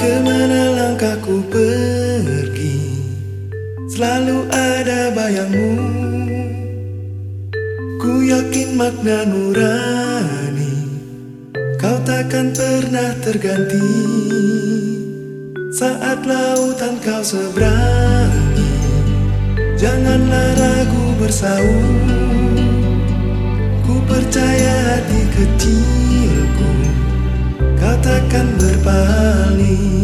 Kemana langkahku pergi, selalu ada bayangmu. Ku yakin makna nurani, kau takkan pernah terganti. Saat lautan kau seberangi, janganlah ragu bersaung. Ku percaya hati kecilku, kau takkan berpaling.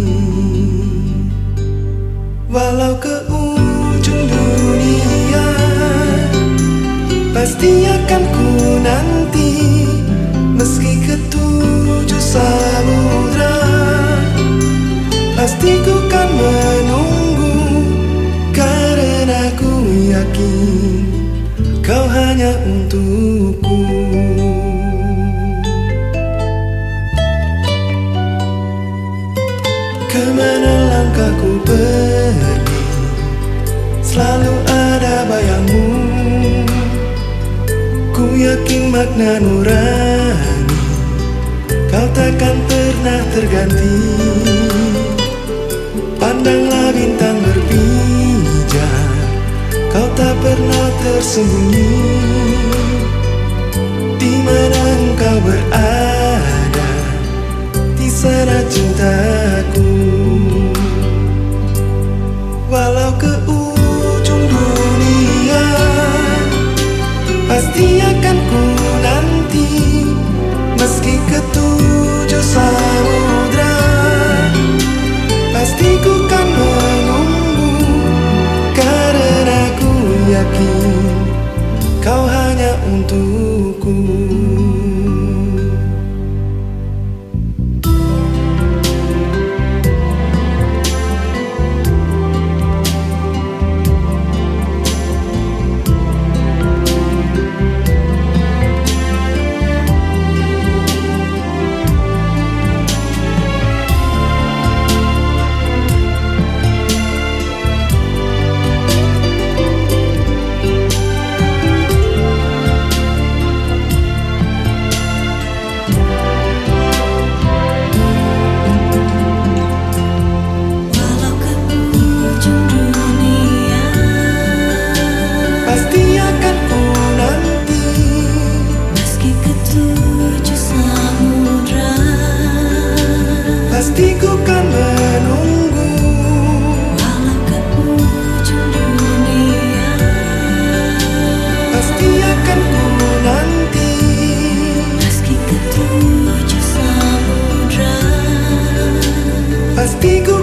Walau ke ujung dunia, pasti akan ku nanti. Meski ke tujuh samudra, pasti ku kan menunggu. Karena ku yakin kau hanya untukku. Kemana langkahku pergi, selalu ada bayangmu. Ku yakin makna nurani, kau takkan pernah terganti. Pandanglah bintang berpijar, kau tak pernah tersembunyi. Di mana engkau berada, di sana cintaku. Walau ke ujung dunia, pasti akan ku nanti. Meski ke tujuh samudra, pasti ku kan menunggu. Karena ku yakin kau hanya untukku. Pasti ku kan menunggu. Walau ke ujung dunia, pasti akan ku nanti. meski ke tujuh samudra, Pasti ku